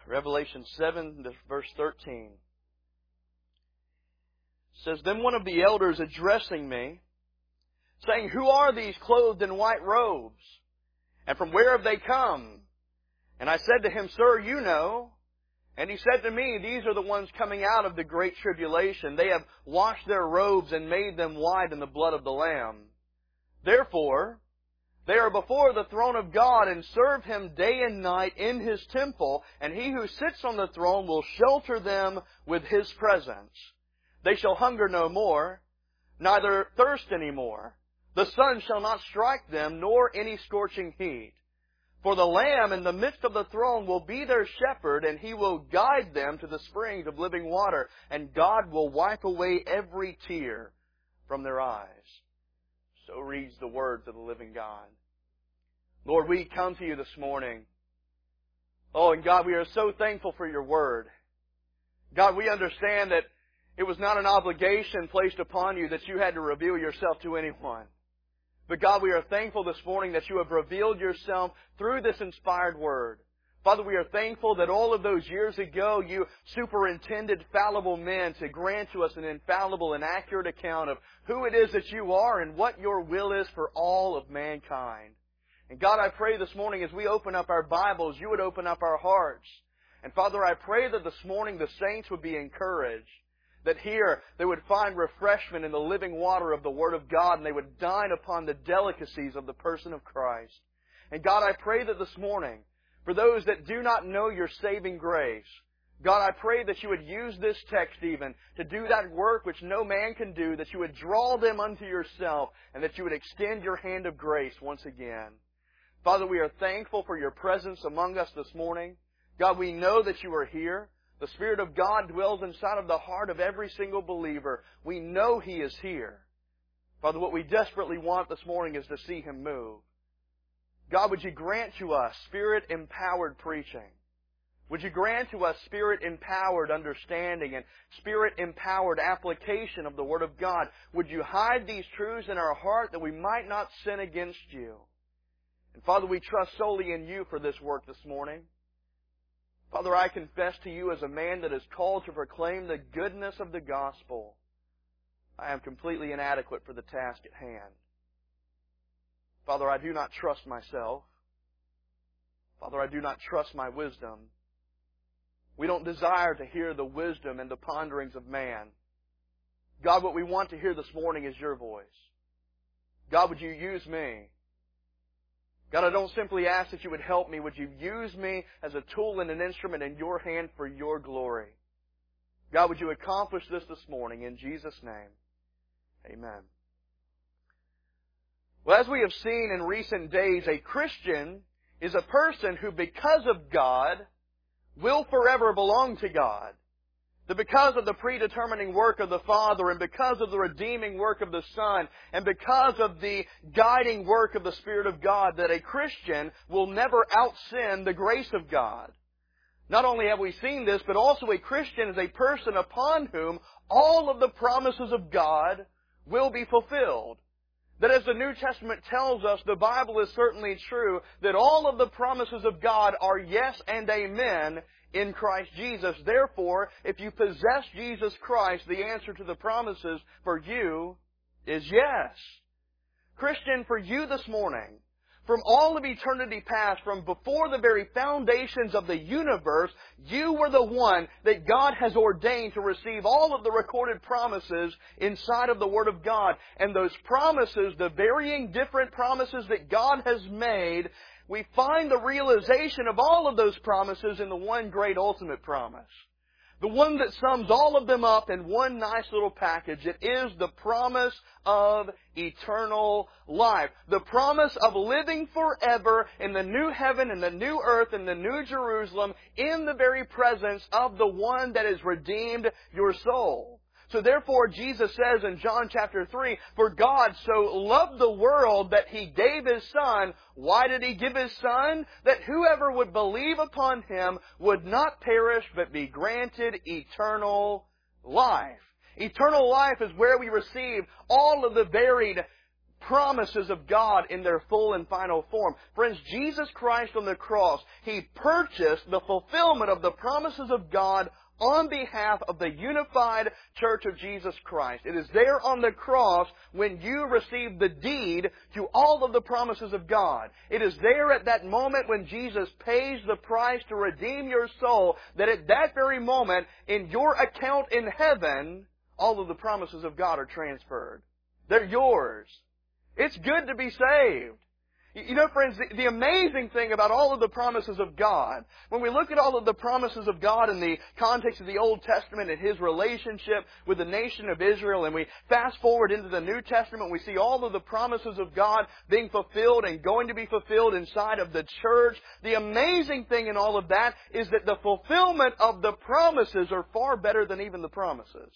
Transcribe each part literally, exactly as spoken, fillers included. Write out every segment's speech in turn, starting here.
Revelation seven, verse thirteen. It says, Then one of the elders addressing me, saying, Who are these clothed in white robes? And from where have they come? And I said to him, Sir, you know. And he said to me, These are the ones coming out of the great tribulation. They have washed their robes and made them white in the blood of the Lamb. Therefore, they are before the throne of God and serve Him day and night in His temple, and He who sits on the throne will shelter them with His presence. They shall hunger no more, neither thirst any more. The sun shall not strike them, nor any scorching heat. For the Lamb in the midst of the throne will be their shepherd, and He will guide them to the springs of living water, and God will wipe away every tear from their eyes. So reads the words of the living God. Lord, we come to You this morning. Oh, and God, we are so thankful for Your Word. God, we understand that it was not an obligation placed upon You that You had to reveal Yourself to anyone. But God, we are thankful this morning that You have revealed Yourself through this inspired Word. Father, we are thankful that all of those years ago You superintended fallible men to grant to us an infallible and accurate account of who it is that You are and what Your will is for all of mankind. And God, I pray this morning as we open up our Bibles, You would open up our hearts. And Father, I pray that this morning the saints would be encouraged. That here they would find refreshment in the living water of the Word of God, and they would dine upon the delicacies of the person of Christ. And God, I pray that this morning, for those that do not know Your saving grace, God, I pray that You would use this text even to do that work which no man can do, that You would draw them unto Yourself, and that You would extend Your hand of grace once again. Father, we are thankful for Your presence among us this morning. God, we know that You are here. The Spirit of God dwells inside of the heart of every single believer. We know He is here. Father, what we desperately want this morning is to see Him move. God, would You grant to us Spirit-empowered preaching? Would You grant to us Spirit-empowered understanding and Spirit-empowered application of the Word of God? Would You hide these truths in our heart that we might not sin against You? And Father, we trust solely in You for this work this morning. Father, I confess to You as a man that is called to proclaim the goodness of the gospel, I am completely inadequate for the task at hand. Father, I do not trust myself. Father, I do not trust my wisdom. We don't desire to hear the wisdom and the ponderings of man. God, what we want to hear this morning is Your voice. God, would You use me? God, I don't simply ask that You would help me. Would You use me as a tool and an instrument in Your hand for Your glory? God, would You accomplish this this morning in Jesus' name? Amen. Well, as we have seen in recent days, a Christian is a person who, because of God, will forever belong to God. That because of the predetermining work of the Father, and because of the redeeming work of the Son, and because of the guiding work of the Spirit of God, that a Christian will never out-sin the grace of God. Not only have we seen this, but also a Christian is a person upon whom all of the promises of God will be fulfilled. That as the New Testament tells us, the Bible is certainly true, that all of the promises of God are yes and amen in Christ Jesus. Therefore, if you possess Jesus Christ, the answer to the promises for you is yes. Christian, for you this morning, from all of eternity past, from before the very foundations of the universe, you were the one that God has ordained to receive all of the recorded promises inside of the Word of God. And those promises, the varying different promises that God has made, we find the realization of all of those promises in the one great ultimate promise. The one that sums all of them up in one nice little package. It is the promise of eternal life. The promise of living forever in the new heaven and the new earth and the new Jerusalem in the very presence of the one that has redeemed your soul. So therefore, Jesus says in John chapter three, For God so loved the world that He gave His Son. Why did He give His Son? That whoever would believe upon Him would not perish, but be granted eternal life. Eternal life is where we receive all of the varied promises of God in their full and final form. Friends, Jesus Christ on the cross, He purchased the fulfillment of the promises of God on behalf of the unified Church of Jesus Christ. It is there on the cross when you receive the deed to all of the promises of God. It is there at that moment when Jesus pays the price to redeem your soul, that at that very moment, in your account in heaven, all of the promises of God are transferred. They're yours. It's good to be saved. You know, friends, the, the amazing thing about all of the promises of God, when we look at all of the promises of God in the context of the Old Testament and His relationship with the nation of Israel, and we fast forward into the New Testament, we see all of the promises of God being fulfilled and going to be fulfilled inside of the church. The amazing thing in all of that is that the fulfillment of the promises are far better than even the promises.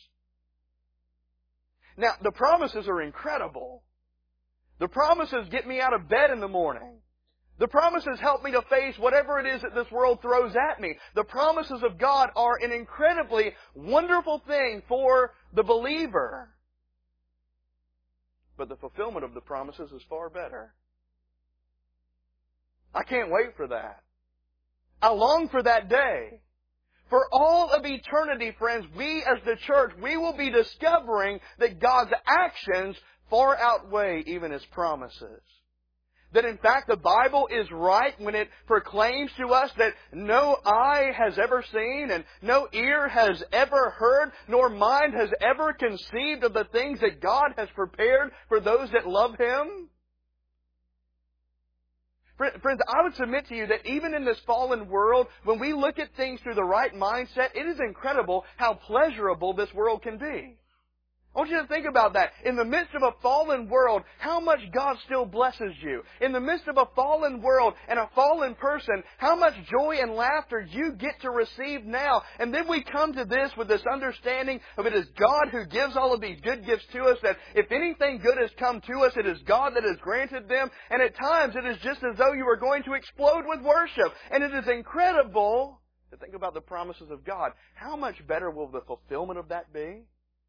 Now, the promises are incredible. The promises get me out of bed in the morning. The promises help me to face whatever it is that this world throws at me. The promises of God are an incredibly wonderful thing for the believer. But the fulfillment of the promises is far better. I can't wait for that. I long for that day. For all of eternity, friends, we as the church, we will be discovering that God's actions far outweigh even His promises. That in fact the Bible is right when it proclaims to us that no eye has ever seen and no ear has ever heard, nor mind has ever conceived of the things that God has prepared for those that love Him. Friends, I would submit to you that even in this fallen world, when we look at things through the right mindset, it is incredible how pleasurable this world can be. I want you to think about that. In the midst of a fallen world, how much God still blesses you. In the midst of a fallen world and a fallen person, how much joy and laughter you get to receive now. And then we come to this with this understanding of it is God who gives all of these good gifts to us, that if anything good has come to us, it is God that has granted them. And at times it is just as though you are going to explode with worship. And it is incredible to think about the promises of God. How much better will the fulfillment of that be?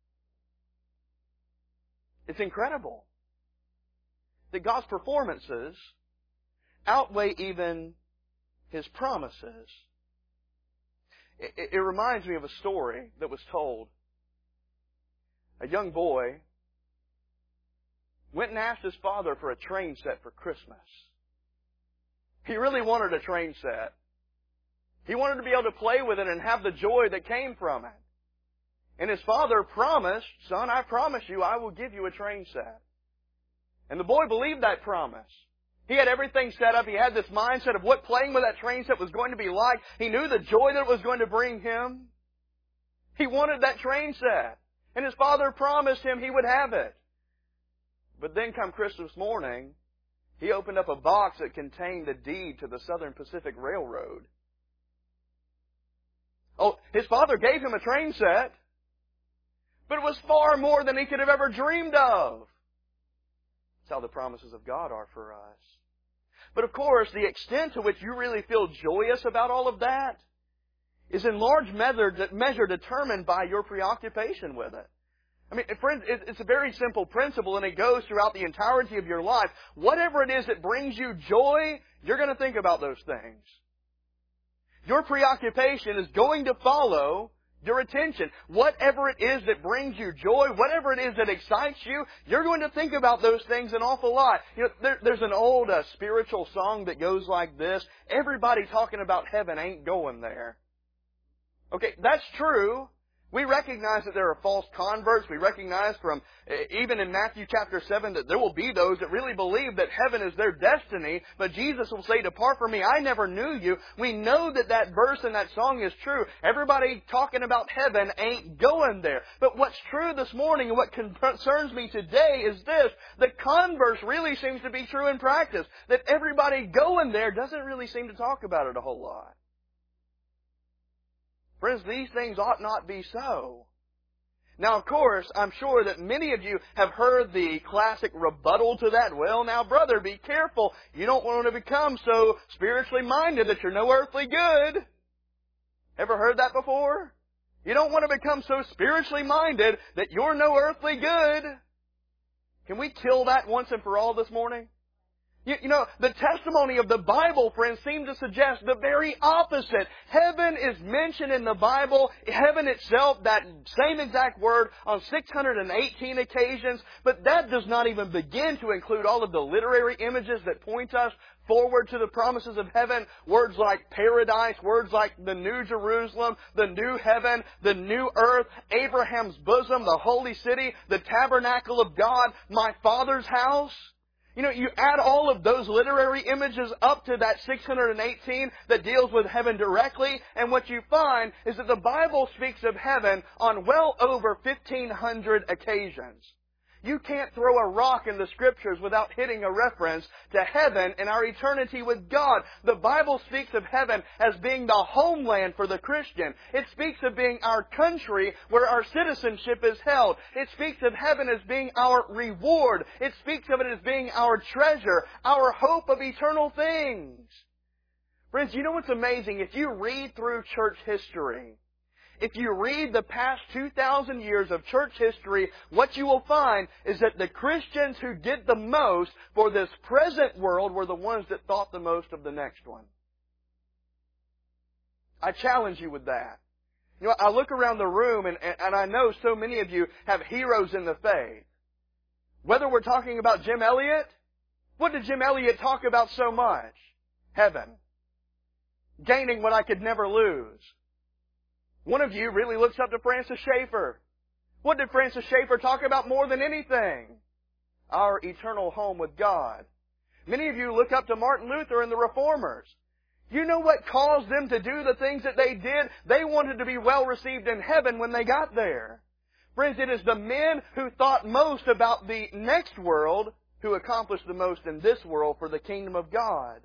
It's incredible that God's performances outweigh even His promises. It, it, it reminds me of a story that was told. A young boy went and asked his father for a train set for Christmas. He really wanted a train set. He wanted to be able to play with it and have the joy that came from it. And his father promised, son, I promise you I will give you a train set. And the boy believed that promise. He had everything set up. He had this mindset of what playing with that train set was going to be like. He knew the joy that it was going to bring him. He wanted that train set. And his father promised him he would have it. But then come Christmas morning, he opened up a box that contained the deed to the Southern Pacific Railroad. Oh, his father gave him a train set. But it was far more than he could have ever dreamed of. That's how the promises of God are for us. But of course, the extent to which you really feel joyous about all of that is in large measure, measure determined by your preoccupation with it. I mean, friends, it's a very simple principle, and it goes throughout the entirety of your life. Whatever it is that brings you joy, you're going to think about those things. Your preoccupation is going to follow your attention. Whatever it is that brings you joy, whatever it is that excites you, you're going to think about those things an awful lot. You know, there, there's an old uh, spiritual song that goes like this: everybody talking about heaven ain't going there. Okay, that's true. We recognize that there are false converts. We recognize from, even in Matthew chapter seven, that there will be those that really believe that heaven is their destiny. But Jesus will say, depart from me, I never knew you. We know that that verse in that song is true. Everybody talking about heaven ain't going there. But what's true this morning and what concerns me today is this: the converse really seems to be true in practice. That everybody going there doesn't really seem to talk about it a whole lot. Friends, these things ought not be so. Now, of course, I'm sure that many of you have heard the classic rebuttal to that. Well, now, brother, be careful. You don't want to become so spiritually minded that you're no earthly good. Ever heard that before? You don't want to become so spiritually minded that you're no earthly good. Can we kill that once and for all this morning? You, you know, the testimony of the Bible, friends, seems to suggest the very opposite. Heaven is mentioned in the Bible, heaven itself, that same exact word, on six hundred eighteen occasions, but that does not even begin to include all of the literary images that point us forward to the promises of heaven. Words like paradise, words like the New Jerusalem, the new heaven, the new earth, Abraham's bosom, the holy city, the tabernacle of God, my Father's house. You know, you add all of those literary images up to that six hundred eighteen that deals with heaven directly, and what you find is that the Bible speaks of heaven on well over fifteen hundred occasions. You can't throw a rock in the Scriptures without hitting a reference to heaven and our eternity with God. The Bible speaks of heaven as being the homeland for the Christian. It speaks of being our country where our citizenship is held. It speaks of heaven as being our reward. It speaks of it as being our treasure, our hope of eternal things. Friends, you know what's amazing? If you read through church history, if you read the past two thousand years of church history, what you will find is that the Christians who did the most for this present world were the ones that thought the most of the next one. I challenge you with that. You know, I look around the room and, and I know so many of you have heroes in the faith. Whether we're talking about Jim Elliot, what did Jim Elliot talk about so much? Heaven. Gaining what I could never lose. One of you really looks up to Francis Schaeffer. What did Francis Schaeffer talk about more than anything? Our eternal home with God. Many of you look up to Martin Luther and the Reformers. You know what caused them to do the things that they did? They wanted to be well received in heaven when they got there. Friends, it is the men who thought most about the next world who accomplished the most in this world for the kingdom of God.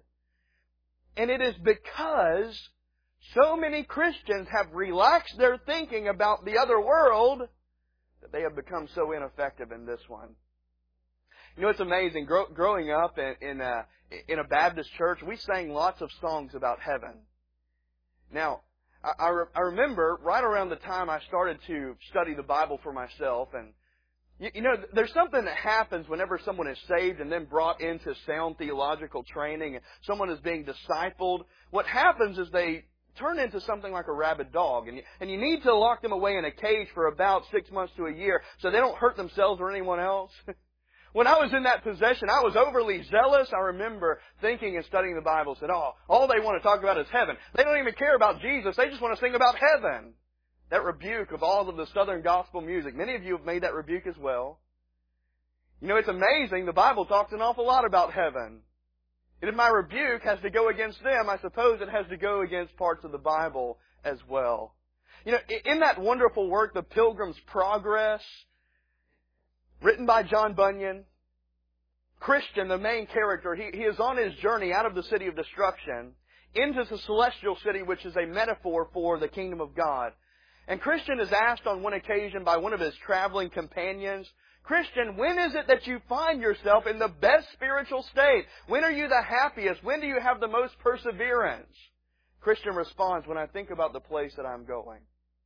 And it is because so many Christians have relaxed their thinking about the other world that they have become so ineffective in this one. You know, it's amazing. Grow, growing up in, in, a, in a Baptist church, we sang lots of songs about heaven. Now, I, I, re, I remember right around the time I started to study the Bible for myself, and you, you know, there's something that happens whenever someone is saved and then brought into sound theological training, and someone is being discipled. What happens is they turn into something like a rabid dog. And you, and you need to lock them away in a cage for about six months to a year so they don't hurt themselves or anyone else. When I was in that position, I was overly zealous. I remember thinking and studying the Bible, said, oh, all they want to talk about is heaven. They don't even care about Jesus. They just want to sing about heaven. That rebuke of all of the Southern gospel music. Many of you have made that rebuke as well. You know, it's amazing. The Bible talks an awful lot about heaven. And if my rebuke has to go against them, I suppose it has to go against parts of the Bible as well. You know, in that wonderful work, The Pilgrim's Progress, written by John Bunyan, Christian, the main character, he, he is on his journey out of the city of destruction into the celestial city, which is a metaphor for the kingdom of God. And Christian is asked on one occasion by one of his traveling companions, Christian, when is it that you find yourself in the best spiritual state? When are you the happiest? When do you have the most perseverance? Christian responds, when I think about the place that I'm going.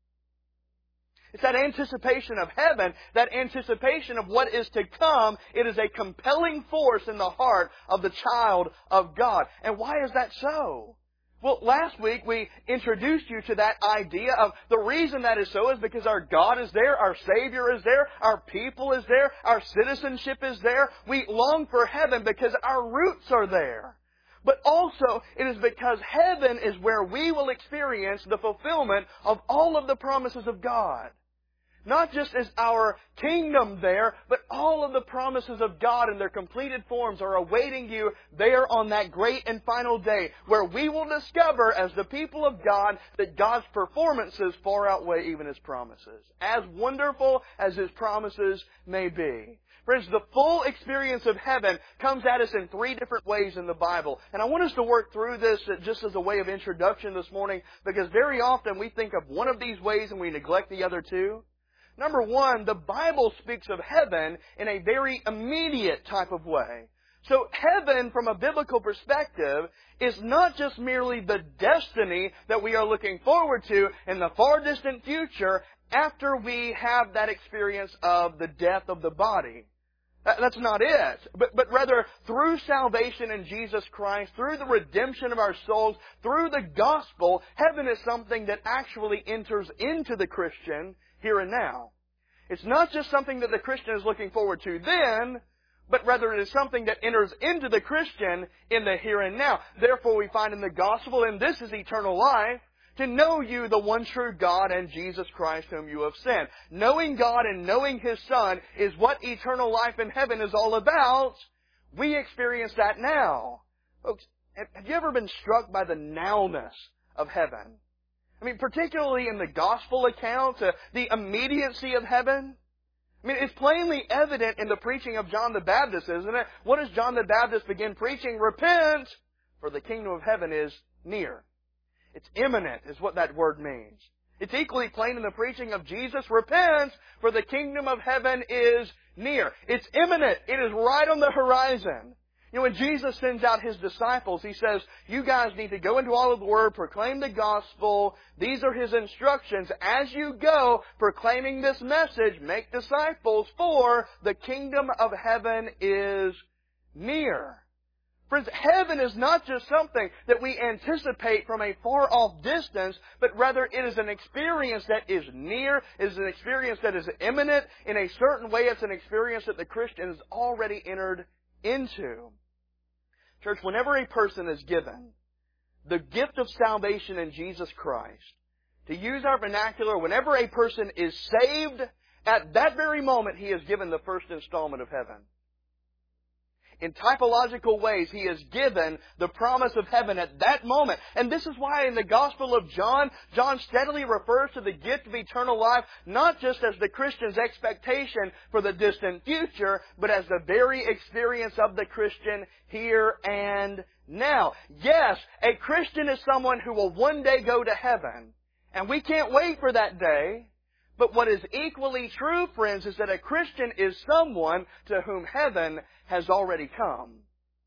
It's that anticipation of heaven, that anticipation of what is to come. It is a compelling force in the heart of the child of God. And why is that so? Well, last week we introduced you to that idea of the reason that is so is because our God is there, our Savior is there, our people is there, our citizenship is there. We long for heaven because our roots are there. But also, it is because heaven is where we will experience the fulfillment of all of the promises of God. Not just is our kingdom there, but all of the promises of God in their completed forms are awaiting you there on that great and final day, where we will discover as the people of God that God's performances far outweigh even His promises, as wonderful as His promises may be. Friends, the full experience of heaven comes at us in three different ways in the Bible. And I want us to work through this just as a way of introduction this morning, because very often we think of one of these ways and we neglect the other two. Number one, the Bible speaks of heaven in a very immediate type of way. So heaven, from a biblical perspective, is not just merely the destiny that we are looking forward to in the far distant future after we have that experience of the death of the body. That's not it. But, but rather, through salvation in Jesus Christ, through the redemption of our souls, through the gospel, heaven is something that actually enters into the Christian here and now. It's not just something that the Christian is looking forward to then, but rather it is something that enters into the Christian in the here and now. Therefore we find in the gospel, and this is eternal life, to know you, the one true God, and Jesus Christ whom you have sent. Knowing God and knowing His Son is what eternal life in heaven is all about. We experience that now. Folks, have you ever been struck by the nowness of heaven? I mean, particularly in the gospel accounts, uh, the immediacy of heaven. I mean, it's plainly evident in the preaching of John the Baptist, isn't it? What does John the Baptist begin preaching? Repent, for the kingdom of heaven is near. It's imminent, is what that word means. It's equally plain in the preaching of Jesus. Repent, for the kingdom of heaven is near. It's imminent. It is right on the horizon. You know, when Jesus sends out His disciples, He says, you guys need to go into all of the Word, proclaim the gospel. These are His instructions. As you go, proclaiming this message, make disciples, for the kingdom of heaven is near. Friends, heaven is not just something that we anticipate from a far-off distance, but rather it is an experience that is near, it is an experience that is imminent. In a certain way, it's an experience that the Christian has already entered into. Church, whenever a person is given the gift of salvation in Jesus Christ, to use our vernacular, whenever a person is saved, at that very moment he is given the first installment of heaven. In typological ways, he is given the promise of heaven at that moment. And this is why in the Gospel of John, John steadily refers to the gift of eternal life, not just as the Christian's expectation for the distant future, but as the very experience of the Christian here and now. Yes, a Christian is someone who will one day go to heaven. And we can't wait for that day. But what is equally true, friends, is that a Christian is someone to whom heaven has already come.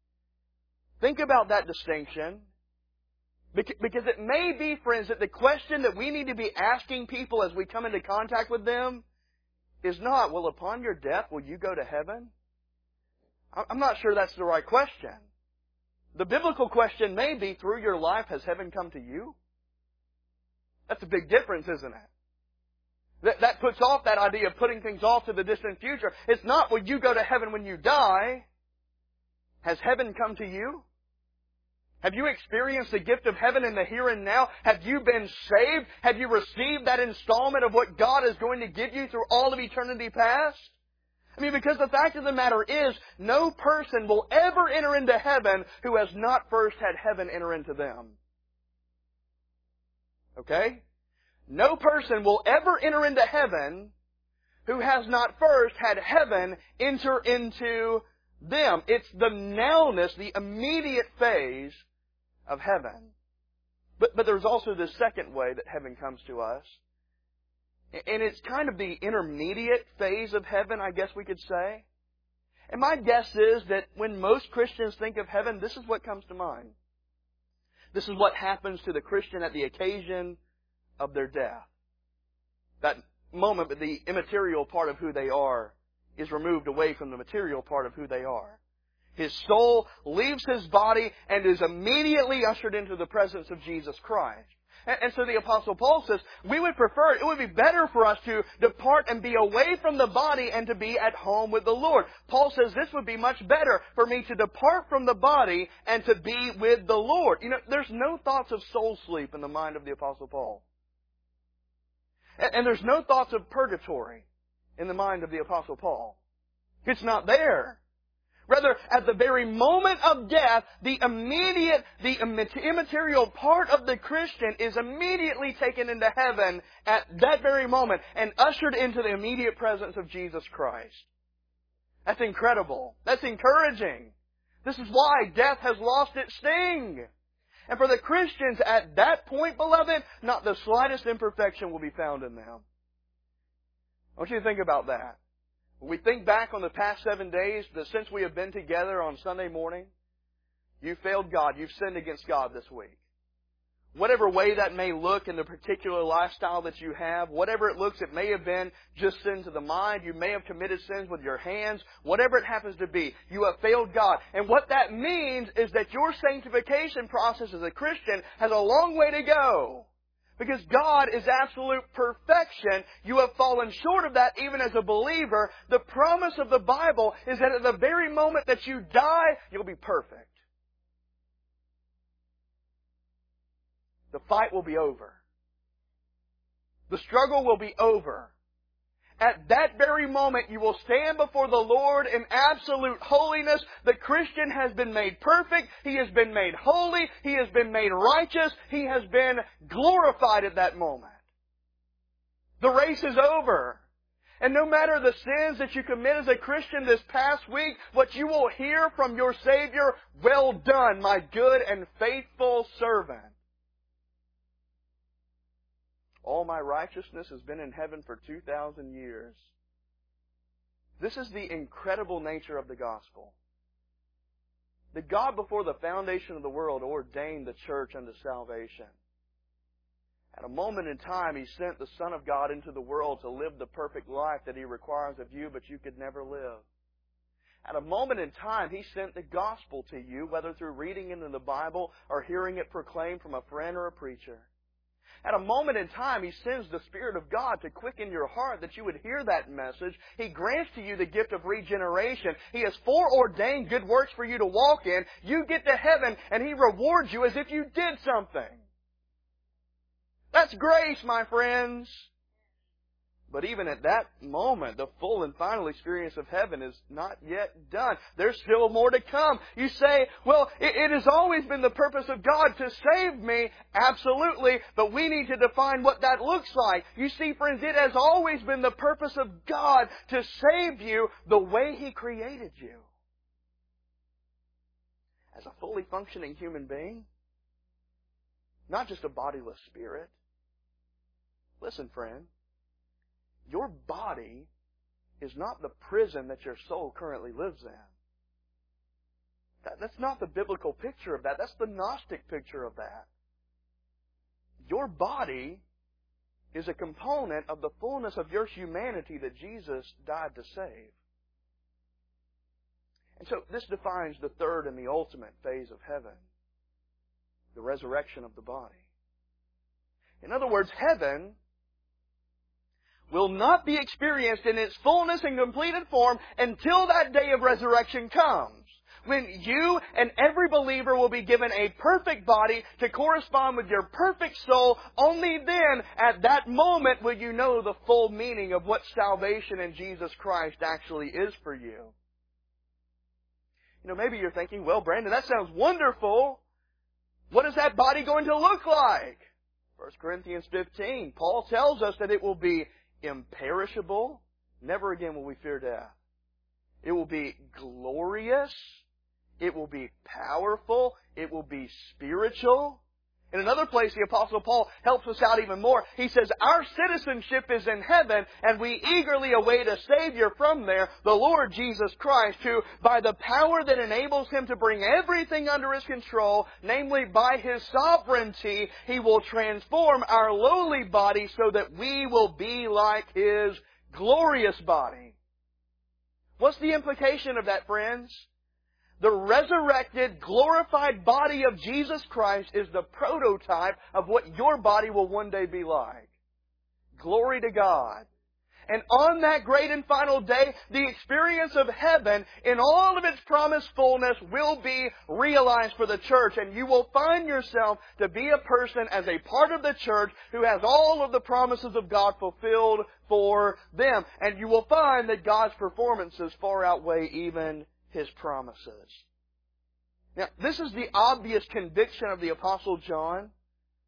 Think about that distinction. Because it may be, friends, that the question that we need to be asking people as we come into contact with them is not, well, upon your death, will you go to heaven? I'm not sure that's the right question. The biblical question may be, through your life, has heaven come to you? That's a big difference, isn't it? That, that puts off that idea of putting things off to the distant future. It's not, will you go to heaven when you die? Has heaven come to you? Have you experienced the gift of heaven in the here and now? Have you been saved? Have you received that installment of what God is going to give you through all of eternity past? I mean, because the fact of the matter is, no person will ever enter into heaven who has not first had heaven enter into them. Okay? No person will ever enter into heaven who has not first had heaven enter into them. It's the nowness, the immediate phase of heaven. But, but there's also this second way that heaven comes to us. And it's kind of the intermediate phase of heaven, I guess we could say. And my guess is that when most Christians think of heaven, this is what comes to mind. This is what happens to the Christian at the occasion of their death. That moment, but the immaterial part of who they are is removed away from the material part of who they are. His soul leaves his body and is immediately ushered into the presence of Jesus Christ. And, and so the Apostle Paul says, we would prefer, it would be better for us to depart and be away from the body and to be at home with the Lord. Paul says this would be much better for me to depart from the body and to be with the Lord. You know, there's no thoughts of soul sleep in the mind of the Apostle Paul. And there's no thoughts of purgatory in the mind of the Apostle Paul. It's not there. Rather, at the very moment of death, the immediate, the immaterial part of the Christian is immediately taken into heaven at that very moment and ushered into the immediate presence of Jesus Christ. That's incredible. That's encouraging. This is why death has lost its sting. And for the Christians at that point, beloved, not the slightest imperfection will be found in them. I want you to think about that. When we think back on the past seven days, that since we have been together on Sunday morning, you failed God. You've sinned against God this week. whatever way that may look in the particular lifestyle that you have, whatever it looks, it may have been just sins of the mind, you may have committed sins with your hands, whatever it happens to be, you have failed God. And what that means is that your sanctification process as a Christian has a long way to go. Because God is absolute perfection. You have fallen short of that even as a believer. The promise of the Bible is that at the very moment that you die, you'll be perfect. The fight will be over. The struggle will be over. At that very moment, you will stand before the Lord in absolute holiness. The Christian has been made perfect. He has been made holy. He has been made righteous. He has been glorified at that moment. The race is over. And no matter the sins that you commit as a Christian this past week, what you will hear from your Savior, "Well done, my good and faithful servant. All my righteousness has been in heaven for two thousand years." This is the incredible nature of the gospel. That God, before the foundation of the world, ordained the church unto salvation. At a moment in time, He sent the Son of God into the world to live the perfect life that He requires of you, but you could never live. At a moment in time, He sent the gospel to you, whether through reading into the Bible or hearing it proclaimed from a friend or a preacher. At a moment in time, He sends the Spirit of God to quicken your heart that you would hear that message. He grants to you the gift of regeneration. He has foreordained good works for you to walk in. You get to heaven and He rewards you as if you did something. That's grace, my friends. But even at that moment, the full and final experience of heaven is not yet done. There's still more to come. You say, well, it, it has always been the purpose of God to save me. Absolutely. But we need to define what that looks like. You see, friends, it has always been the purpose of God to save you the way He created you. As a fully functioning human being. Not just a bodiless spirit. Listen, friend. Your body is not the prison that your soul currently lives in. That, that's not the biblical picture of that. That's the Gnostic picture of that. Your body is a component of the fullness of your humanity that Jesus died to save. And so this defines the third and the ultimate phase of heaven. The resurrection of the body. In other words, heaven will not be experienced in its fullness and completed form until that day of resurrection comes. When you and every believer will be given a perfect body to correspond with your perfect soul. Only then, at that moment, will you know the full meaning of what salvation in Jesus Christ actually is for you. You know, maybe you're thinking, well, Brandon, that sounds wonderful. What is that body going to look like? First Corinthians fifteen, Paul tells us that it will be imperishable. Never again will we fear death. It will be glorious. It will be powerful. It will be spiritual. In another place, the Apostle Paul helps us out even more. He says, our citizenship is in heaven, and we eagerly await a Savior from there, the Lord Jesus Christ, who, by the power that enables Him to bring everything under His control, namely by His sovereignty, He will transform our lowly body so that we will be like His glorious body. What's the implication of that, friends? The resurrected, glorified body of Jesus Christ is the prototype of what your body will one day be like. Glory to God. And on that great and final day, the experience of heaven in all of its promised fullness will be realized for the church. And you will find yourself to be a person as a part of the church who has all of the promises of God fulfilled for them. And you will find that God's performances far outweigh even His promises. Now, this is the obvious conviction of the Apostle John.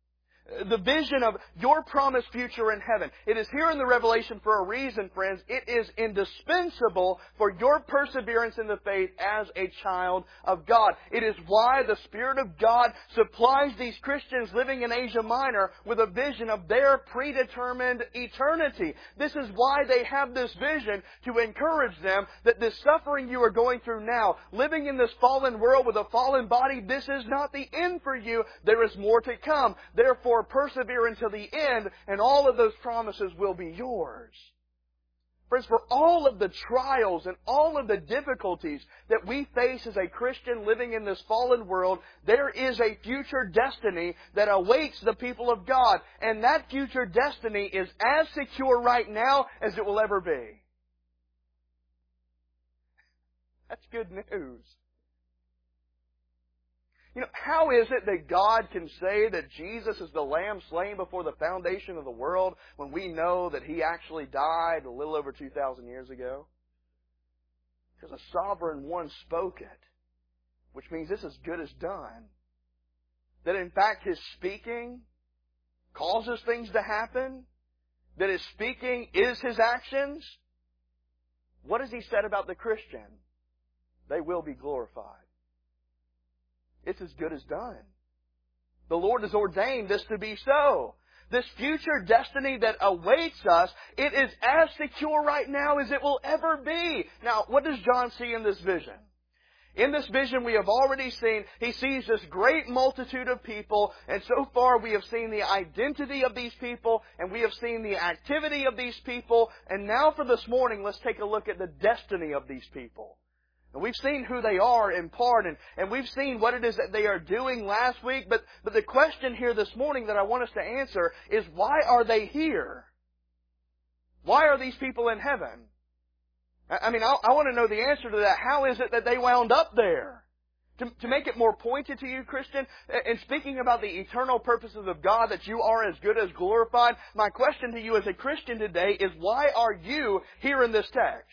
The vision of your promised future in heaven. It is here in the Revelation for a reason, friends. It is indispensable for your perseverance in the faith as a child of God. It is why the Spirit of God supplies these Christians living in Asia Minor with a vision of their predetermined eternity. This is why they have this vision, to encourage them that this suffering you are going through now, living in this fallen world with a fallen body, this is not the end for you. There is more to come. Therefore, persevere until the end, and all of those promises will be yours. Friends, for all of the trials and all of the difficulties that we face as a Christian living in this fallen world, there is a future destiny that awaits the people of God. And that future destiny is as secure right now as it will ever be. That's good news. You know, how is it that God can say that Jesus is the Lamb slain before the foundation of the world when we know that He actually died a little over two thousand years ago? Because the Sovereign One spoke it, which means this is good as done. That in fact His speaking causes things to happen. That His speaking is His actions. What has He said about the Christian? They will be glorified. It's as good as done. The Lord has ordained this to be so. This future destiny that awaits us, it is as secure right now as it will ever be. Now, what does John see in this vision? In this vision we have already seen, he sees this great multitude of people, and so far we have seen the identity of these people, and we have seen the activity of these people, and now for this morning, let's take a look at the destiny of these people. And we've seen who they are in part, and, and we've seen what it is that they are doing last week. But, but the question here this morning that I want us to answer is, why are they here? Why are these people in heaven? I, I mean, I, I want to know the answer to that. How is it that they wound up there? To, to make it more pointed to you, Christian, in speaking about the eternal purposes of God, that you are as good as glorified, my question to you as a Christian today is, why are you here in this text?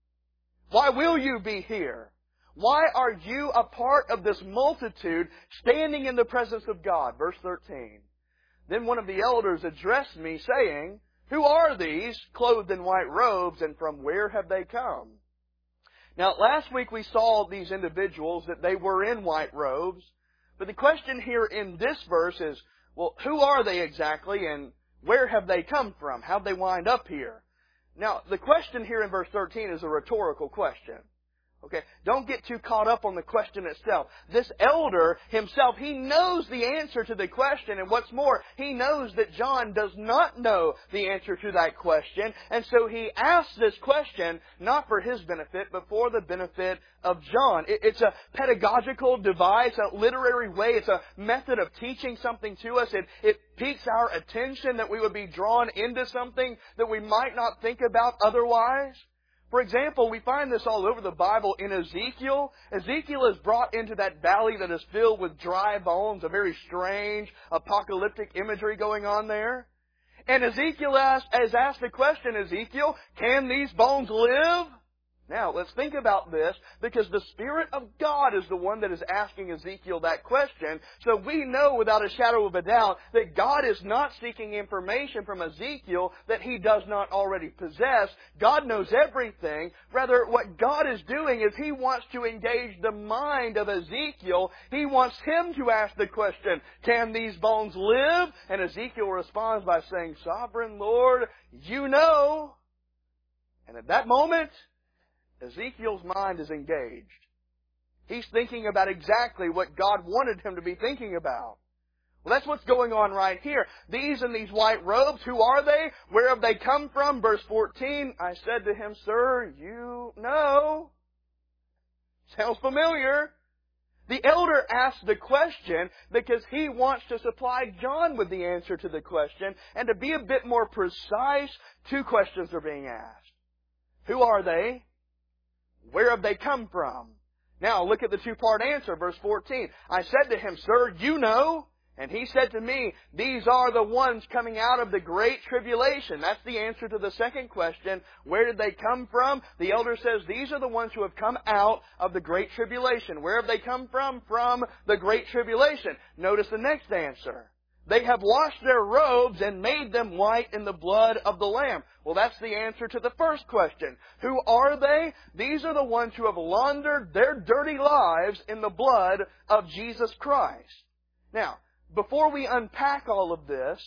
Why will you be here? Why are you a part of this multitude standing in the presence of God? Verse thirteen. Then one of the elders addressed me, saying, Who are these, clothed in white robes, and from where have they come? Now, last week we saw these individuals, that they were in white robes. But the question here in this verse is, well, who are they exactly, and where have they come from? How did they wind up here? Now, the question here in verse thirteen is a rhetorical question. Okay? Don't get too caught up on the question itself. This elder himself, he knows the answer to the question, and what's more, he knows that John does not know the answer to that question, and so he asks this question not for his benefit, but for the benefit of John. It's a pedagogical device, a literary way. It's a method of teaching something to us. It, it piques our attention that we would be drawn into something that we might not think about otherwise. For example, we find this all over the Bible in Ezekiel. Ezekiel is brought into that valley that is filled with dry bones, a very strange apocalyptic imagery going on there. And Ezekiel asked, has asked the question, Ezekiel, can these bones live? Now, let's think about this, because the Spirit of God is the one that is asking Ezekiel that question. So we know without a shadow of a doubt that God is not seeking information from Ezekiel that He does not already possess. God knows everything. Rather, what God is doing is He wants to engage the mind of Ezekiel. He wants him to ask the question, can these bones live? And Ezekiel responds by saying, Sovereign Lord, you know. And at that moment, Ezekiel's mind is engaged. He's thinking about exactly what God wanted him to be thinking about. Well, that's what's going on right here. These in these white robes, who are they? Where have they come from? Verse fourteen, I said to him, Sir, you know. Sounds familiar. The elder asked the question because he wants to supply John with the answer to the question. And to be a bit more precise, two questions are being asked. Who are they? Where have they come from? Now, look at the two-part answer, verse fourteen. I said to him, Sir, you know. And he said to me, these are the ones coming out of the great tribulation. That's the answer to the second question. Where did they come from? The elder says, these are the ones who have come out of the great tribulation. Where have they come from? From the great tribulation. Notice the next answer. They have washed their robes and made them white in the blood of the Lamb. Well, that's the answer to the first question. Who are they? These are the ones who have laundered their dirty lives in the blood of Jesus Christ. Now, before we unpack all of this,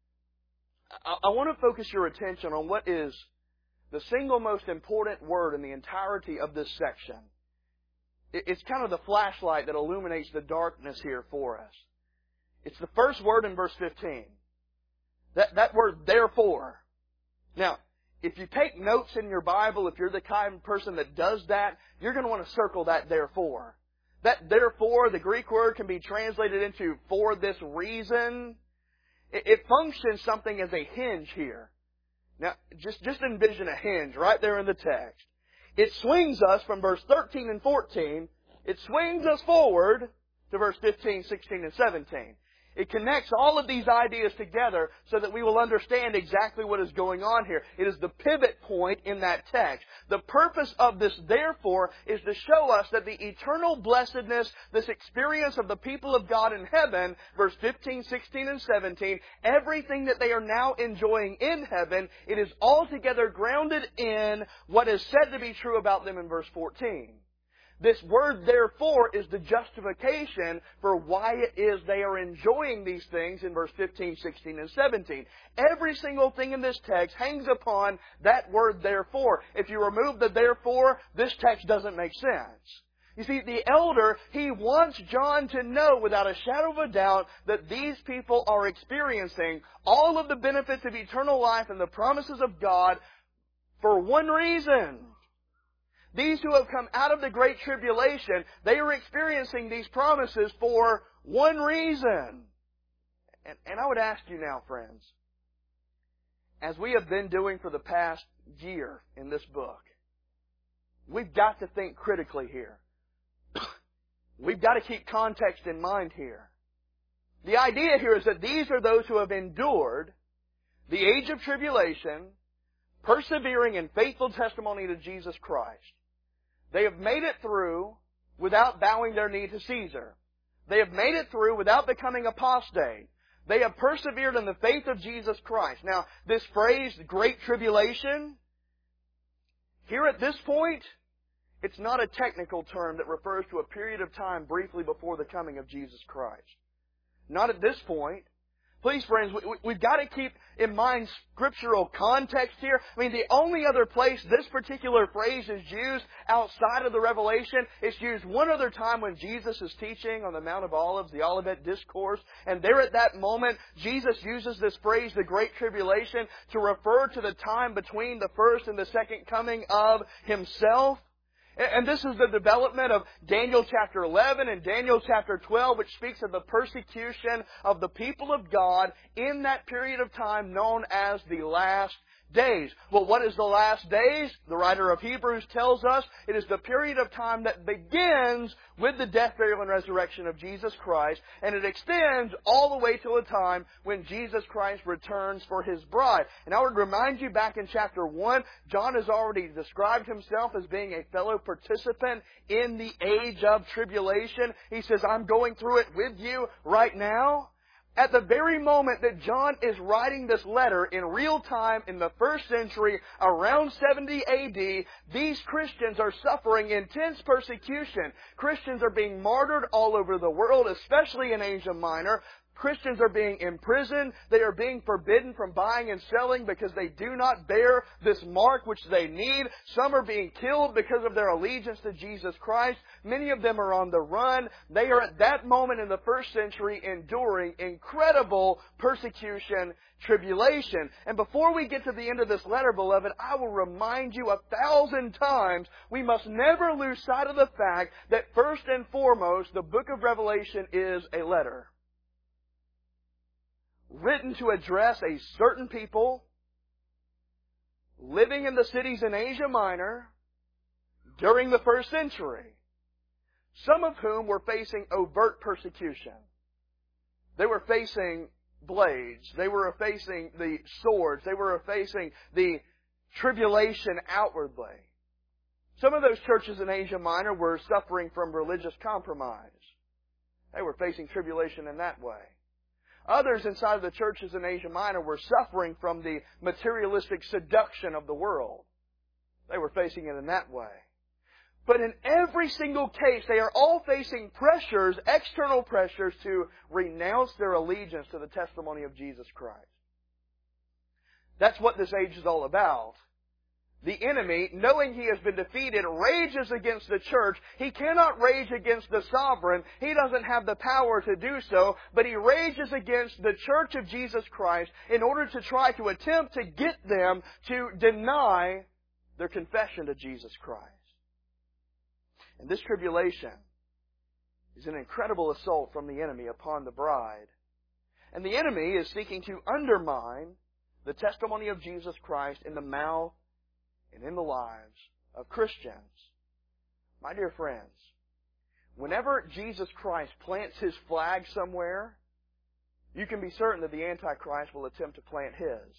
I, I want to focus your attention on what is the single most important word in the entirety of this section. It, it's kind of the flashlight that illuminates the darkness here for us. It's the first word in verse fifteen. That, that word, therefore. Now, if you take notes in your Bible, if you're the kind of person that does that, you're going to want to circle that therefore. That therefore, the Greek word can be translated into for this reason. It, it functions something as a hinge here. Now, just, just envision a hinge right there in the text. It swings us from verse thirteen and fourteen. It swings us forward to verse fifteen, sixteen, and seventeen. It connects all of these ideas together so that we will understand exactly what is going on here. It is the pivot point in that text. The purpose of this, therefore, is to show us that the eternal blessedness, this experience of the people of God in heaven, verse fifteen, sixteen, and seventeen, everything that they are now enjoying in heaven, it is altogether grounded in what is said to be true about them in verse fourteen. This word, therefore, is the justification for why it is they are enjoying these things in verse fifteen, sixteen, and seventeen. Every single thing in this text hangs upon that word, therefore. If you remove the therefore, this text doesn't make sense. You see, the elder, he wants John to know without a shadow of a doubt that these people are experiencing all of the benefits of eternal life and the promises of God for one reason. These who have come out of the Great Tribulation, they are experiencing these promises for one reason. And, and I would ask you now, friends, as we have been doing for the past year in this book, we've got to think critically here. We've got to keep context in mind here. The idea here is that these are those who have endured the age of tribulation, persevering in faithful testimony to Jesus Christ. They have made it through without bowing their knee to Caesar. They have made it through without becoming apostate. They have persevered in the faith of Jesus Christ. Now, this phrase, Great Tribulation, here at this point, it's not a technical term that refers to a period of time briefly before the coming of Jesus Christ. Not at this point. Please, friends, we, we've got to keep in mind scriptural context here. I mean, the only other place this particular phrase is used outside of the Revelation, it's used one other time when Jesus is teaching on the Mount of Olives, the Olivet Discourse. And there at that moment, Jesus uses this phrase, the Great Tribulation, to refer to the time between the first and the second coming of Himself. And this is the development of Daniel chapter eleven and Daniel chapter twelve, which speaks of the persecution of the people of God in that period of time known as the last days. Well, what is the last days? The writer of Hebrews tells us it is the period of time that begins with the death, burial, and resurrection of Jesus Christ, and it extends all the way to a time when Jesus Christ returns for His bride. And I would remind you, back in chapter one, John has already described himself as being a fellow participant in the age of tribulation. He says, I'm going through it with you right now. At the very moment that John is writing this letter in real time in the first century, around seventy A D, these Christians are suffering intense persecution. Christians are being martyred all over the world, especially in Asia Minor. Christians are being imprisoned. They are being forbidden from buying and selling because they do not bear this mark which they need. Some are being killed because of their allegiance to Jesus Christ. Many of them are on the run. They are at that moment in the first century enduring incredible persecution, tribulation. And before we get to the end of this letter, beloved, I will remind you a thousand times, we must never lose sight of the fact that first and foremost, the book of Revelation is a letter written to address a certain people living in the cities in Asia Minor during the first century, some of whom were facing overt persecution. They were facing blades. They were facing the swords. They were facing the tribulation outwardly. Some of those churches in Asia Minor were suffering from religious compromise. They were facing tribulation in that way. Others inside of the churches in Asia Minor were suffering from the materialistic seduction of the world. They were facing it in that way. But in every single case, they are all facing pressures, external pressures, to renounce their allegiance to the testimony of Jesus Christ. That's what this age is all about. The enemy, knowing he has been defeated, rages against the church. He cannot rage against the sovereign. He doesn't have the power to do so, but he rages against the church of Jesus Christ in order to try to attempt to get them to deny their confession to Jesus Christ. And this tribulation is an incredible assault from the enemy upon the bride. And the enemy is seeking to undermine the testimony of Jesus Christ in the mouth and in the lives of Christians. My dear friends, whenever Jesus Christ plants His flag somewhere, you can be certain that the Antichrist will attempt to plant his.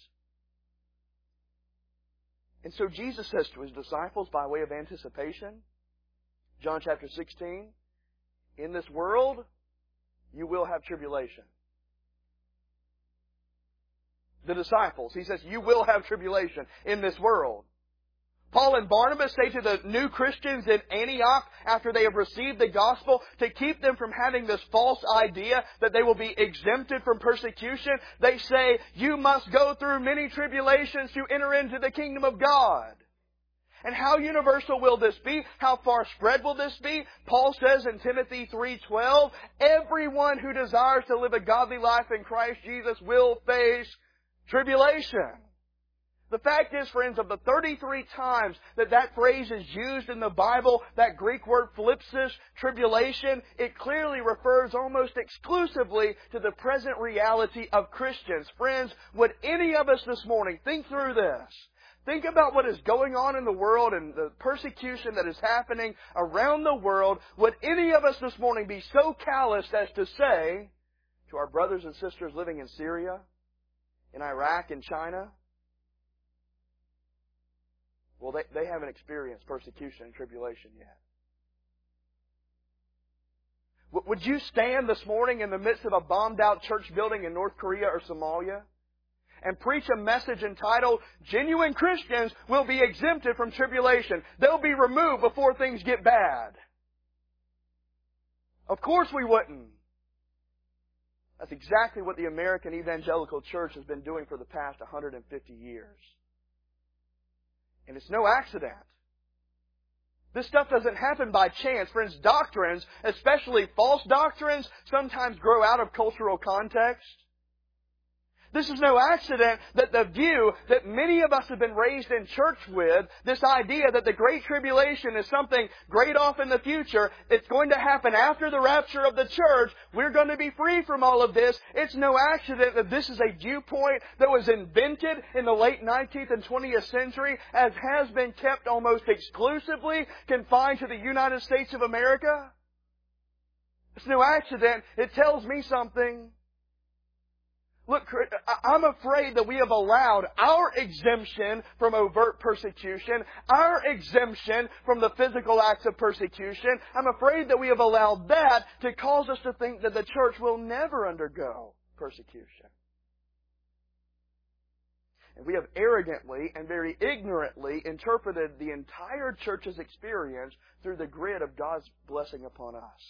And so Jesus says to His disciples by way of anticipation, John chapter sixteen, in this world you will have tribulation. The disciples, He says, you will have tribulation in this world. Paul and Barnabas say to the new Christians in Antioch, after they have received the gospel, to keep them from having this false idea that they will be exempted from persecution, they say, you must go through many tribulations to enter into the kingdom of God. And how universal will this be? How far spread will this be? Paul says in Timothy three twelve, everyone who desires to live a godly life in Christ Jesus will face tribulation. The fact is, friends, of the thirty-three times that that phrase is used in the Bible, that Greek word phlipsis, tribulation, it clearly refers almost exclusively to the present reality of Christians. Friends, would any of us this morning think through this? Think about what is going on in the world and the persecution that is happening around the world. Would any of us this morning be so calloused as to say to our brothers and sisters living in Syria, in Iraq, in China, well, they, they haven't experienced persecution and tribulation yet. Would you stand this morning in the midst of a bombed-out church building in North Korea or Somalia and preach a message entitled, Genuine Christians will be exempted from tribulation. They'll be removed before things get bad? Of course we wouldn't. That's exactly what the American evangelical church has been doing for the past one hundred fifty years. And it's no accident. This stuff doesn't happen by chance. Friends, doctrines, especially false doctrines, sometimes grow out of cultural context. This is no accident that the view that many of us have been raised in church with, this idea that the Great Tribulation is something great off in the future, it's going to happen after the rapture of the church, we're going to be free from all of this. It's no accident that this is a viewpoint that was invented in the late nineteenth and twentieth century, as has been kept almost exclusively confined to the United States of America. It's no accident. It tells me something. Look, I'm afraid that we have allowed our exemption from overt persecution, our exemption from the physical acts of persecution, I'm afraid that we have allowed that to cause us to think that the church will never undergo persecution. And we have arrogantly and very ignorantly interpreted the entire church's experience through the grid of God's blessing upon us.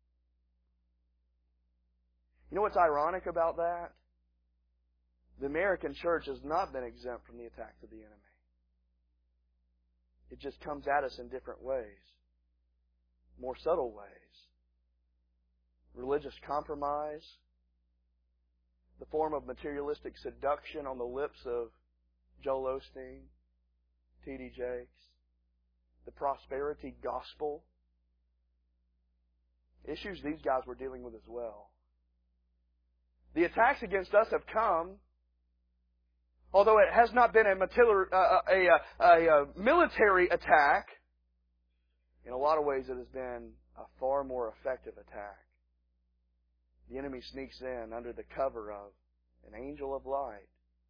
You know what's ironic about that? The American church has not been exempt from the attacks of the enemy. It just comes at us in different ways, more subtle ways. Religious compromise, the form of materialistic seduction on the lips of Joel Osteen, T D Jakes, the prosperity gospel, issues these guys were dealing with as well. The attacks against us have come. Although it has not been a, a, a, a, a military attack, in a lot of ways it has been a far more effective attack. The enemy sneaks in under the cover of an angel of light,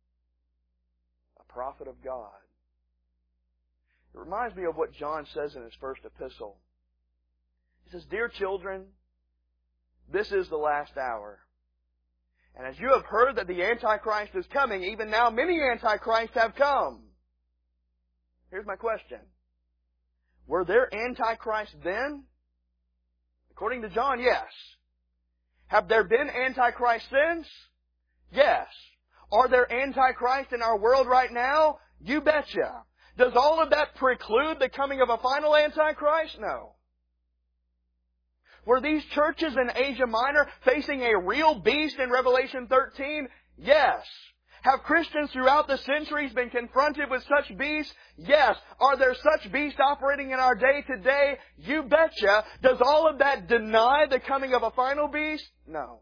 a prophet of God. It reminds me of what John says in his first epistle. He says, Dear children, this is the last hour. And as you have heard that the Antichrist is coming, even now many Antichrists have come. Here's my question. Were there Antichrists then? According to John, yes. Have there been Antichrists since? Yes. Are there Antichrists in our world right now? You betcha. Does all of that preclude the coming of a final Antichrist? No. Were these churches in Asia Minor facing a real beast in Revelation thirteen? Yes. Have Christians throughout the centuries been confronted with such beasts? Yes. Are there such beasts operating in our day today? You betcha. Does all of that deny the coming of a final beast? No.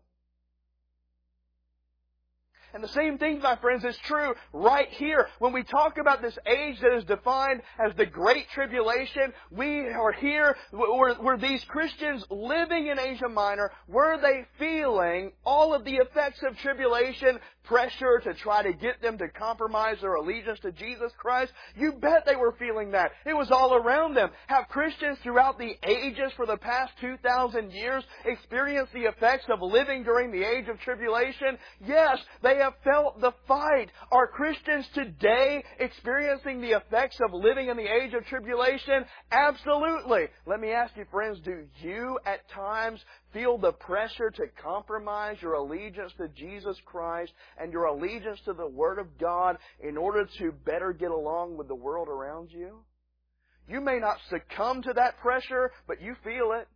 And the same thing, my friends, is true right here. When we talk about this age that is defined as the Great Tribulation, we are here, were, were these Christians living in Asia Minor, were they feeling all of the effects of tribulation, pressure to try to get them to compromise their allegiance to Jesus Christ? You bet they were feeling that. It was all around them. Have Christians throughout the ages for the past two thousand years experienced the effects of living during the age of tribulation? Yes, they have felt the fight. Are Christians today experiencing the effects of living in the age of tribulation? Absolutely. Let me ask you, friends, do you at times feel the pressure to compromise your allegiance to Jesus Christ and your allegiance to the Word of God in order to better get along with the world around you? You may not succumb to that pressure, but you feel it.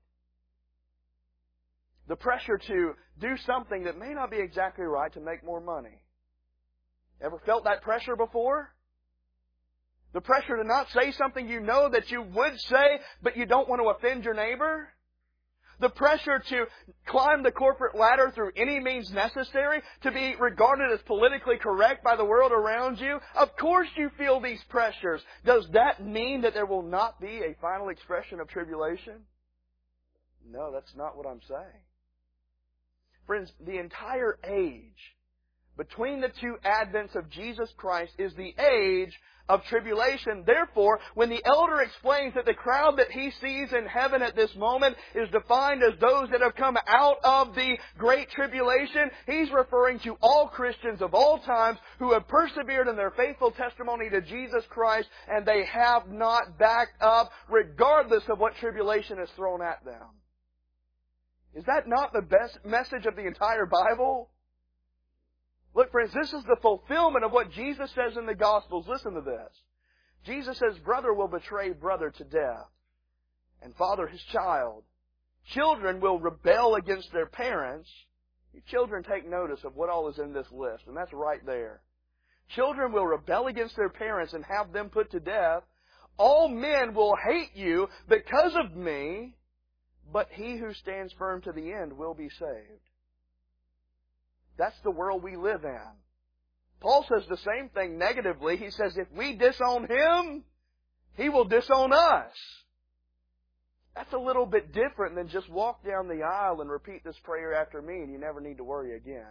The pressure to do something that may not be exactly right to make more money. Ever felt that pressure before? The pressure to not say something you know that you would say, but you don't want to offend your neighbor? The pressure to climb the corporate ladder through any means necessary to be regarded as politically correct by the world around you? Of course you feel these pressures. Does that mean that there will not be a final expression of tribulation? No, that's not what I'm saying. Friends, the entire age between the two advents of Jesus Christ is the age of tribulation. Therefore, when the elder explains that the crowd that he sees in heaven at this moment is defined as those that have come out of the Great Tribulation, he's referring to all Christians of all times who have persevered in their faithful testimony to Jesus Christ, and they have not backed up regardless of what tribulation is thrown at them. Is that not the best message of the entire Bible? Look, friends, this is the fulfillment of what Jesus says in the Gospels. Listen to this. Jesus says, brother will betray brother to death, and father his child. Children will rebel against their parents. You children take notice of what all is in this list, and that's right there. Children will rebel against their parents and have them put to death. All men will hate you because of me, but he who stands firm to the end will be saved. That's the world we live in. Paul says the same thing negatively. He says if we disown him, he will disown us. That's a little bit different than just walk down the aisle and repeat this prayer after me and you never need to worry again.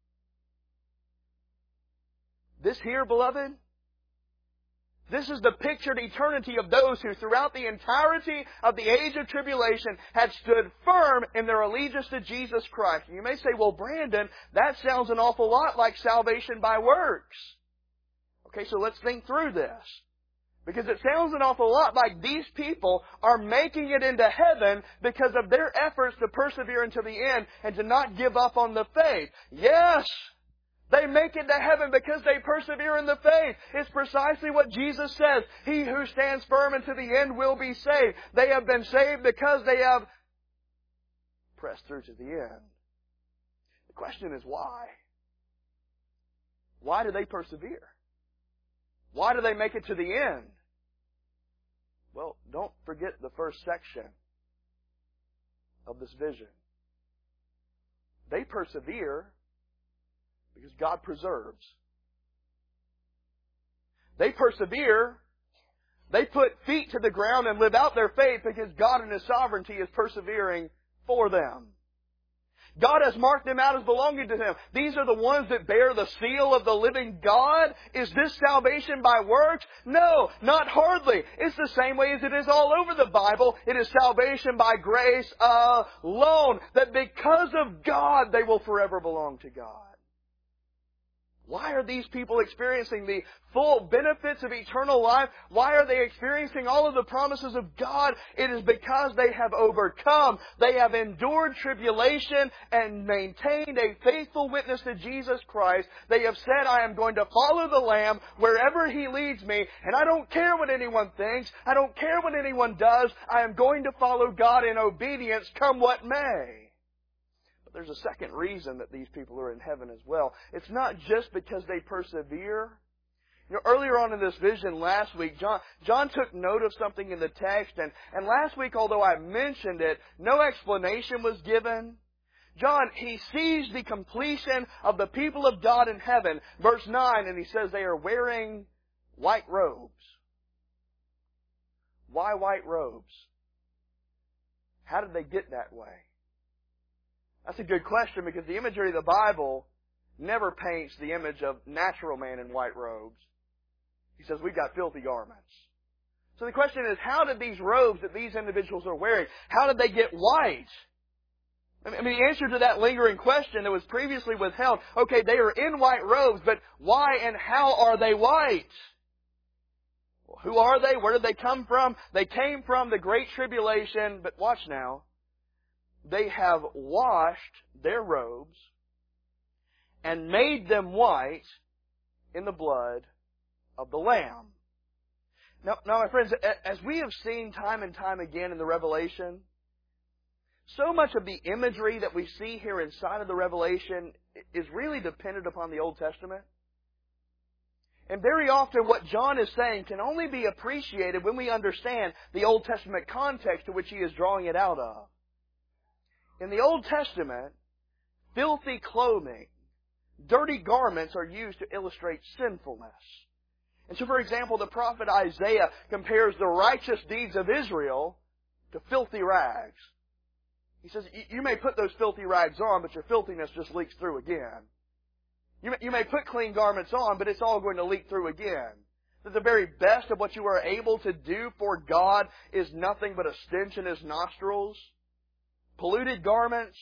This here, beloved, this is the pictured eternity of those who throughout the entirety of the age of tribulation had stood firm in their allegiance to Jesus Christ. And you may say, well, Brandon, that sounds an awful lot like salvation by works. Okay, so let's think through this. Because it sounds an awful lot like these people are making it into heaven because of their efforts to persevere until the end and to not give up on the faith. Yes! They make it to heaven because they persevere in the faith. It's precisely what Jesus says. He who stands firm unto the end will be saved. They have been saved because they have pressed through to the end. The question is why? Why do they persevere? Why do they make it to the end? Well, don't forget the first section of this vision. They persevere because God preserves. They persevere. They put feet to the ground and live out their faith because God in His sovereignty is persevering for them. God has marked them out as belonging to Him. These are the ones that bear the seal of the living God. Is this salvation by works? No, not hardly. It's the same way as it is all over the Bible. It is salvation by grace alone. That because of God, they will forever belong to God. Why are these people experiencing the full benefits of eternal life? Why are they experiencing all of the promises of God? It is because they have overcome. They have endured tribulation and maintained a faithful witness to Jesus Christ. They have said, I am going to follow the Lamb wherever He leads me, and I don't care what anyone thinks. I don't care what anyone does. I am going to follow God in obedience, come what may. There's a second reason that these people are in heaven as well. It's not just because they persevere. You know, earlier on in this vision last week, John, John took note of something in the text, and, and last week, although I mentioned it, no explanation was given. John, he sees the completion of the people of God in heaven. Verse nine, and he says they are wearing white robes. Why white robes? How did they get that way? That's a good question, because the imagery of the Bible never paints the image of natural man in white robes. He says, we've got filthy garments. So the question is, how did these robes that these individuals are wearing, how did they get white? I mean, the answer to that lingering question that was previously withheld, okay, they are in white robes, but why and how are they white? Well, who are they? Where did they come from? They came from the Great Tribulation, but watch now. They have washed their robes and made them white in the blood of the Lamb. Now, now, my friends, as we have seen time and time again in the Revelation, so much of the imagery that we see here inside of the Revelation is really dependent upon the Old Testament. And very often what John is saying can only be appreciated when we understand the Old Testament context to which he is drawing it out of. In the Old Testament, filthy clothing, dirty garments are used to illustrate sinfulness. And so, for example, the prophet Isaiah compares the righteous deeds of Israel to filthy rags. He says, you may put those filthy rags on, but your filthiness just leaks through again. You may, you may put clean garments on, but it's all going to leak through again. That the very best of what you are able to do for God is nothing but a stench in His nostrils. Polluted garments,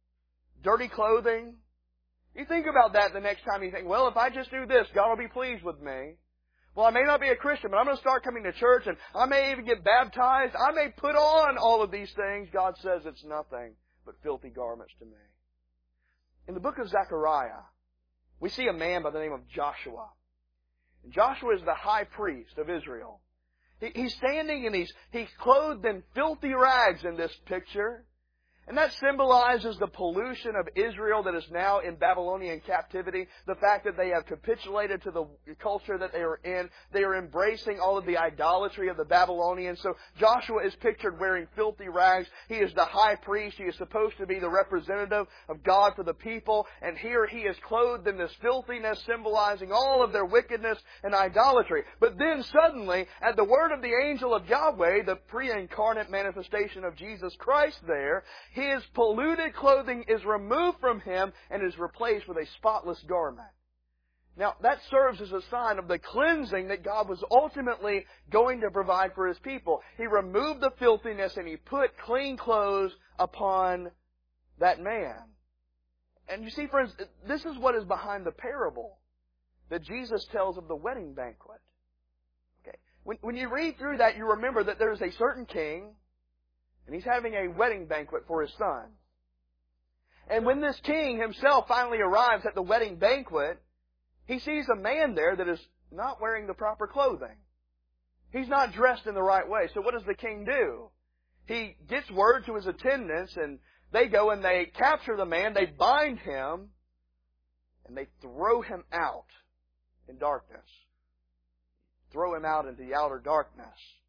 dirty clothing. You think about that the next time you think, well, if I just do this, God will be pleased with me. Well, I may not be a Christian, but I'm going to start coming to church, and I may even get baptized. I may put on all of these things. God says it's nothing but filthy garments to me. In the book of Zechariah, we see a man by the name of Joshua. And Joshua is the high priest of Israel. He, he's standing and he's, he's clothed in filthy rags in this picture. And that symbolizes the pollution of Israel that is now in Babylonian captivity. The fact that they have capitulated to the culture that they are in. They are embracing all of the idolatry of the Babylonians. So Joshua is pictured wearing filthy rags. He is the high priest. He is supposed to be the representative of God for the people. And here he is clothed in this filthiness, symbolizing all of their wickedness and idolatry. But then suddenly, at the word of the angel of Yahweh, the pre-incarnate manifestation of Jesus Christ there, his polluted clothing is removed from him and is replaced with a spotless garment. Now, that serves as a sign of the cleansing that God was ultimately going to provide for His people. He removed the filthiness and He put clean clothes upon that man. And you see, friends, this is what is behind the parable that Jesus tells of the wedding banquet. Okay. When, when you read through that, you remember that there is a certain king, and he's having a wedding banquet for his son. And when this king himself finally arrives at the wedding banquet, he sees a man there that is not wearing the proper clothing. He's not dressed in the right way. So what does the king do? He gets word to his attendants, and they go and they capture the man, they bind him, and they throw him out in darkness. Throw him out into the outer darkness.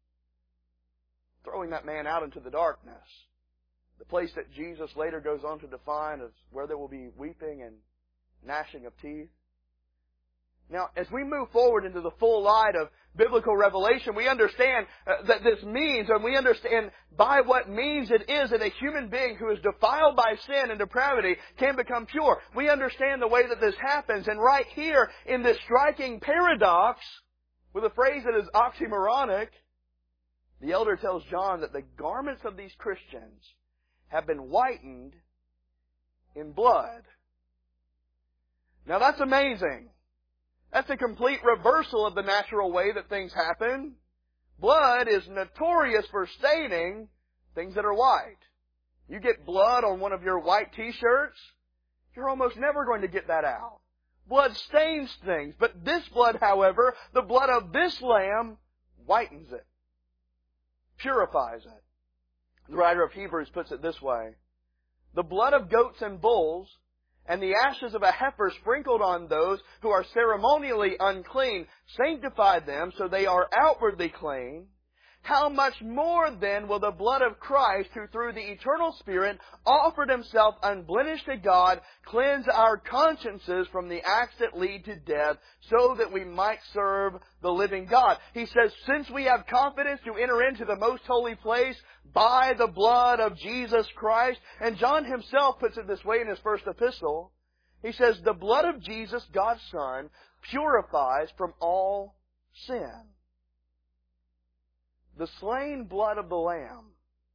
Throwing that man out into the darkness. The place that Jesus later goes on to define as where there will be weeping and gnashing of teeth. Now, as we move forward into the full light of biblical revelation, we understand uh, that this means, and we understand by what means it is that a human being who is defiled by sin and depravity can become pure. We understand the way that this happens, and right here in this striking paradox, with a phrase that is oxymoronic, the elder tells John that the garments of these Christians have been whitened in blood. Now that's amazing. That's a complete reversal of the natural way that things happen. Blood is notorious for staining things that are white. You get blood on one of your white t-shirts, you're almost never going to get that out. Blood stains things. But this blood, however, the blood of this lamb, whitens it, purifies it. The writer of Hebrews puts it this way. The blood of goats and bulls and the ashes of a heifer sprinkled on those who are ceremonially unclean sanctify them so they are outwardly clean. How much more then will the blood of Christ, who through the eternal Spirit offered Himself unblemished to God, cleanse our consciences from the acts that lead to death, so that we might serve the living God? He says, since we have confidence to enter into the most holy place by the blood of Jesus Christ, and John himself puts it this way in his first epistle, he says, the blood of Jesus, God's Son, purifies from all sin. The slain blood of the Lamb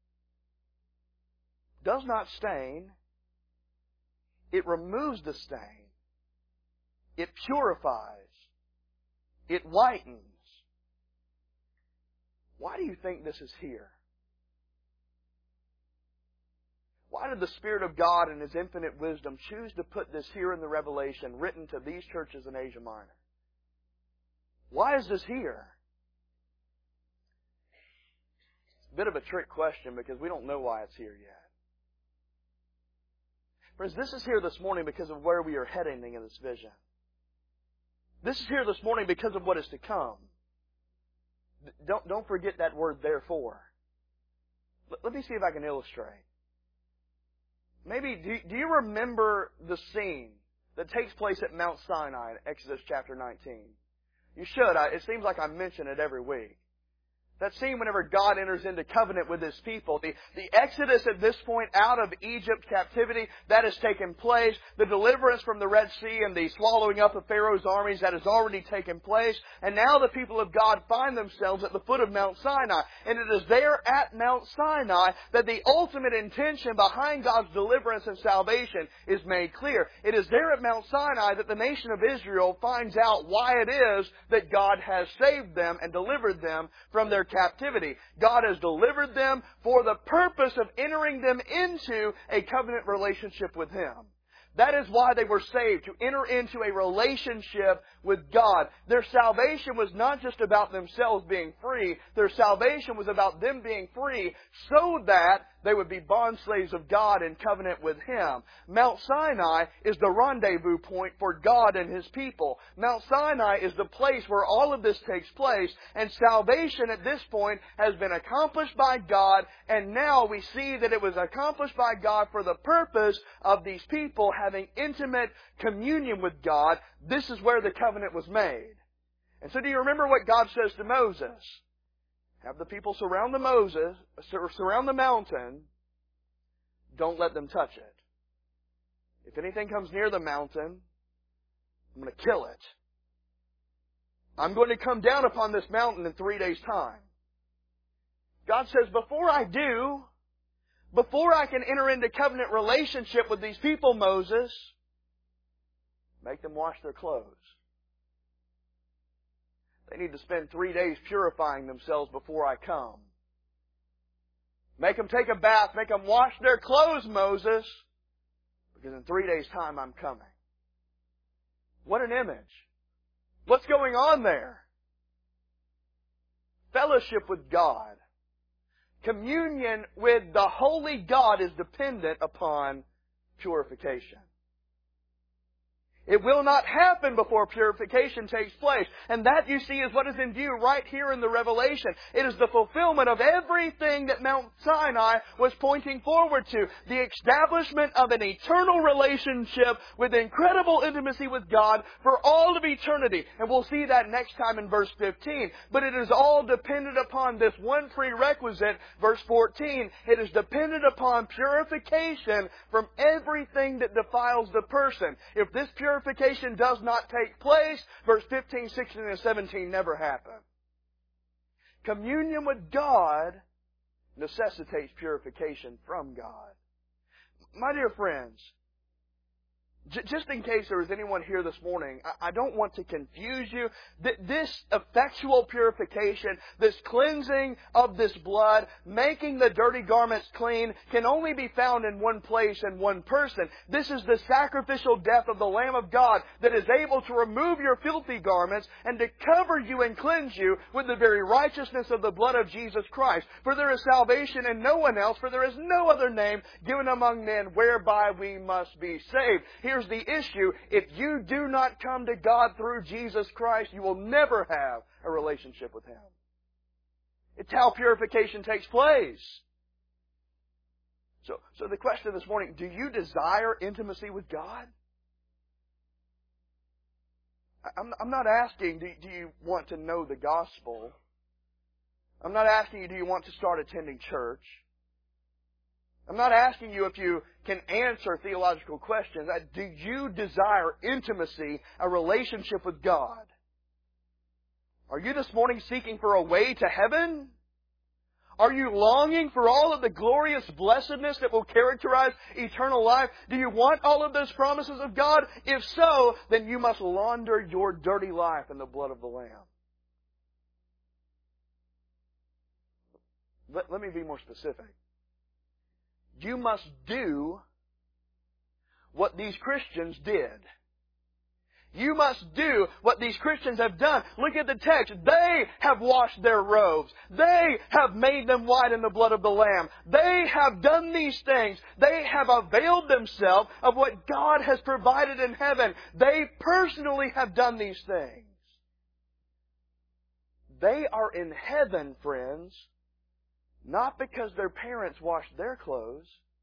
does not stain. It removes the stain. It purifies. It whitens. Why do you think this is here? Why did the Spirit of God in His infinite wisdom choose to put this here in the Revelation, written to these churches in Asia Minor? Why is this here? Bit of a trick question because we don't know why it's here yet. Friends, this is here this morning because of where we are heading in this vision. This is here this morning because of what is to come. Don't, don't forget that word therefore. Let, let me see if I can illustrate. Maybe, do, do you remember the scene that takes place at Mount Sinai in Exodus chapter nineteen? You should. I, it seems like I mention it every week. That scene whenever God enters into covenant with His people. The, the exodus at this point out of Egypt captivity, that has taken place. The deliverance from the Red Sea and the swallowing up of Pharaoh's armies, that has already taken place. And now the people of God find themselves at the foot of Mount Sinai. And it is there at Mount Sinai that the ultimate intention behind God's deliverance and salvation is made clear. It is there at Mount Sinai that the nation of Israel finds out why it is that God has saved them and delivered them from their captivity. God has delivered them for the purpose of entering them into a covenant relationship with Him. That is why they were saved, to enter into a relationship with God. Their salvation was not just about themselves being free. Their salvation was about them being free so that they would be bond slaves of God in covenant with Him. Mount Sinai is the rendezvous point for God and His people. Mount Sinai is the place where all of this takes place, and salvation at this point has been accomplished by God, and now we see that it was accomplished by God for the purpose of these people having intimate communion with God. This is where the covenant was made. And so do you remember what God says to Moses? Have the people surround the Moses, surround the mountain. Don't let them touch it. If anything comes near the mountain, I'm going to kill it. I'm going to come down upon this mountain in three days' time. God says, before I do, before I can enter into covenant relationship with these people, Moses, make them wash their clothes. They need to spend three days purifying themselves before I come. Make them take a bath. Make them wash their clothes, Moses. Because in three days' time, I'm coming. What an image. What's going on there? Fellowship with God. Communion with the holy God is dependent upon purification. It will not happen before purification takes place. And that, you see, is what is in view right here in the Revelation. It is the fulfillment of everything that Mount Sinai was pointing forward to. The establishment of an eternal relationship with incredible intimacy with God for all of eternity. And we'll see that next time in verse fifteen. But it is all dependent upon this one prerequisite, verse fourteen. It is dependent upon purification from everything that defiles the person. If this purification Purification does not take place, verse fifteen, sixteen, and seventeen never happen. Communion with God necessitates purification from God. My dear friends, J- just in case there is anyone here this morning, I, I don't want to confuse you. Th- this effectual purification, this cleansing of this blood, making the dirty garments clean, can only be found in one place and one person. This is the sacrificial death of the Lamb of God that is able to remove your filthy garments and to cover you and cleanse you with the very righteousness of the blood of Jesus Christ. For there is salvation in no one else, for there is no other name given among men whereby we must be saved. Here's the issue. If you do not come to God through Jesus Christ, you will never have a relationship with Him. It's how purification takes place. So, so the question this morning, do you desire intimacy with God? I'm, I'm not asking, do, do you want to know the gospel? I'm not asking you, do you want to start attending church? I'm not asking you if you can answer theological questions. Do you desire intimacy, a relationship with God? Are you this morning seeking for a way to heaven? Are you longing for all of the glorious blessedness that will characterize eternal life? Do you want all of those promises of God? If so, then you must launder your dirty life in the blood of the Lamb. Let, let me be more specific. You must do what these Christians did. You must do what these Christians have done. Look at the text. They have washed their robes. They have made them white in the blood of the Lamb. They have done these things. They have availed themselves of what God has provided in heaven. They personally have done these things. They are in heaven, friends, not because their parents washed their clothes.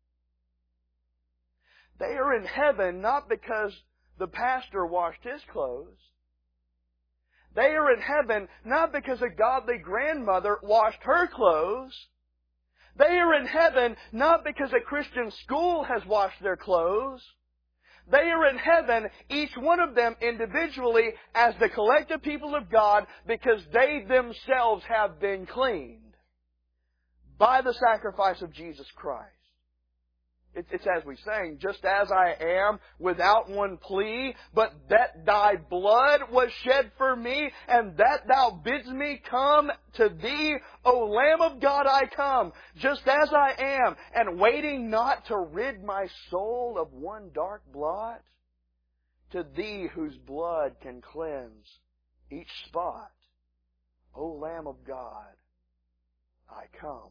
They are in heaven not because the pastor washed his clothes. They are in heaven not because a godly grandmother washed her clothes. They are in heaven not because a Christian school has washed their clothes. They are in heaven, each one of them individually, as the collective people of God, because they themselves have been cleaned by the sacrifice of Jesus Christ. It's as we sang, just as I am, without one plea, but that Thy blood was shed for me, and that Thou bids me come to Thee, O Lamb of God, I come, just as I am, and waiting not to rid my soul of one dark blot, to Thee whose blood can cleanse each spot, O Lamb of God, I come.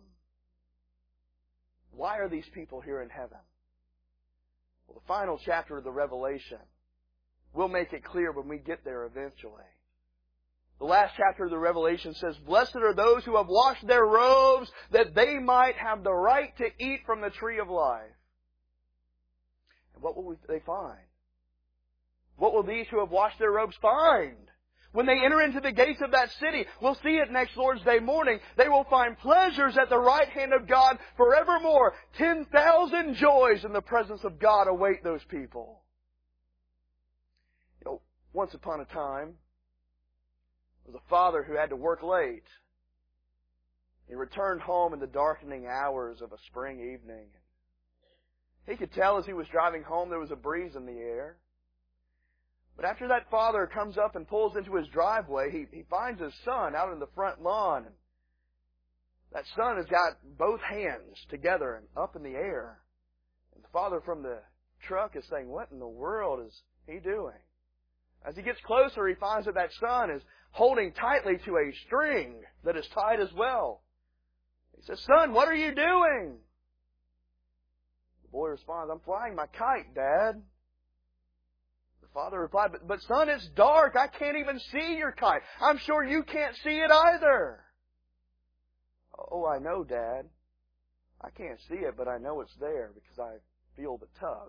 Why are these people here in heaven? Well, the final chapter of the Revelation will make it clear when we get there eventually. The last chapter of the Revelation says, "Blessed are those who have washed their robes, that they might have the right to eat from the tree of life." And what will they find? What will these who have washed their robes find? When they enter into the gates of that city, we'll see it next Lord's Day morning, they will find pleasures at the right hand of God forevermore. Ten thousand joys in the presence of God await those people. You know, once upon a time, there was a father who had to work late. He returned home in the darkening hours of a spring evening. He could tell as he was driving home there was a breeze in the air. But after that father comes up and pulls into his driveway, he, he finds his son out in the front lawn. That son has got both hands together and up in the air. And the father from the truck is saying, "What in the world is he doing?" As he gets closer, he finds that that son is holding tightly to a string that is tied as well. He says, "Son, what are you doing?" The boy responds, "I'm flying my kite, Dad." Father replied, but, but son, it's dark. I can't even see your kite. I'm sure you can't see it either." "Oh, I know, Dad. I can't see it, but I know it's there because I feel the tug."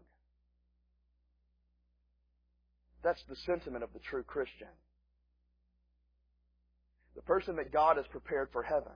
That's the sentiment of the true Christian. The person that God has prepared for heaven.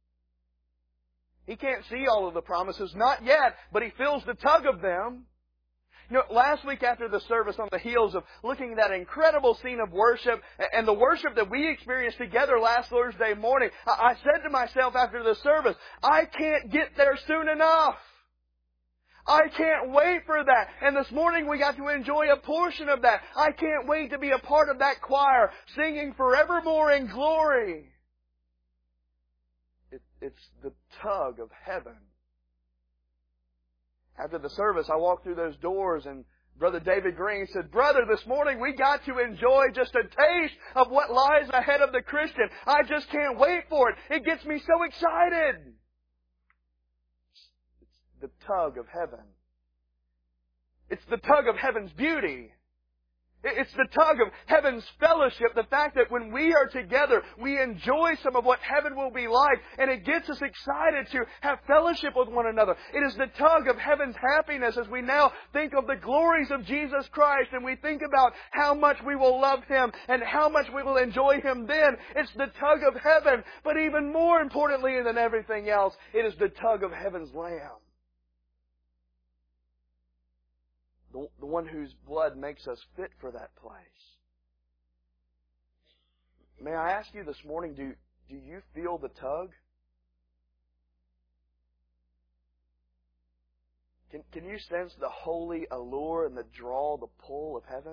He can't see all of the promises, not yet, but he feels the tug of them. You know, last week after the service, on the heels of looking at that incredible scene of worship and the worship that we experienced together last Thursday morning, I said to myself after the service, I can't get there soon enough. I can't wait for that. And this morning we got to enjoy a portion of that. I can't wait to be a part of that choir singing forevermore in glory. It, it's the tug of heaven. After the service, I walked through those doors and Brother David Green said, "Brother, this morning we got to enjoy just a taste of what lies ahead of the Christian. I just can't wait for it. It gets me so excited." It's the tug of heaven. It's the tug of heaven's beauty. It's the tug of heaven's fellowship. The fact that when we are together, we enjoy some of what heaven will be like. And it gets us excited to have fellowship with one another. It is the tug of heaven's happiness as we now think of the glories of Jesus Christ. And we think about how much we will love Him and how much we will enjoy Him then. It's the tug of heaven. But even more importantly than everything else, it is the tug of heaven's Lamb. The, the one whose blood makes us fit for that place. May I ask you this morning, do, do you feel the tug? Can, can you sense the holy allure and the draw, the pull of heaven?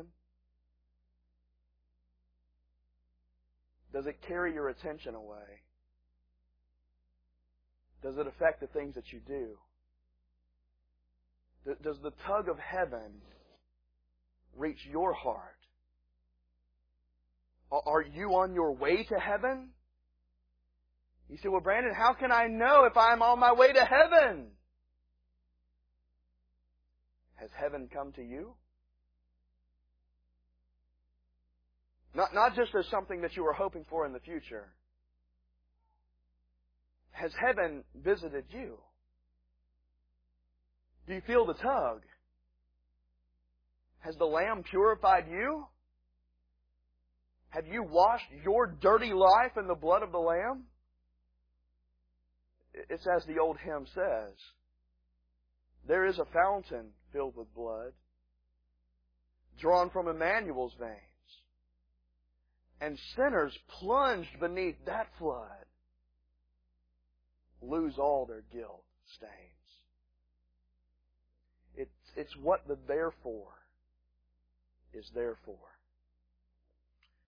Does it carry your attention away? Does it affect the things that you do? Does the tug of heaven reach your heart? Are you on your way to heaven? You say, "Well, Brandon, how can I know if I'm on my way to heaven?" Has heaven come to you? Not, not just as something that you were hoping for in the future. Has heaven visited you? Do you feel the tug? Has the Lamb purified you? Have you washed your dirty life in the blood of the Lamb? It's as the old hymn says, "There is a fountain filled with blood, drawn from Emmanuel's veins, and sinners plunged beneath that flood lose all their guilt stains." It's, it's what the therefore is there for.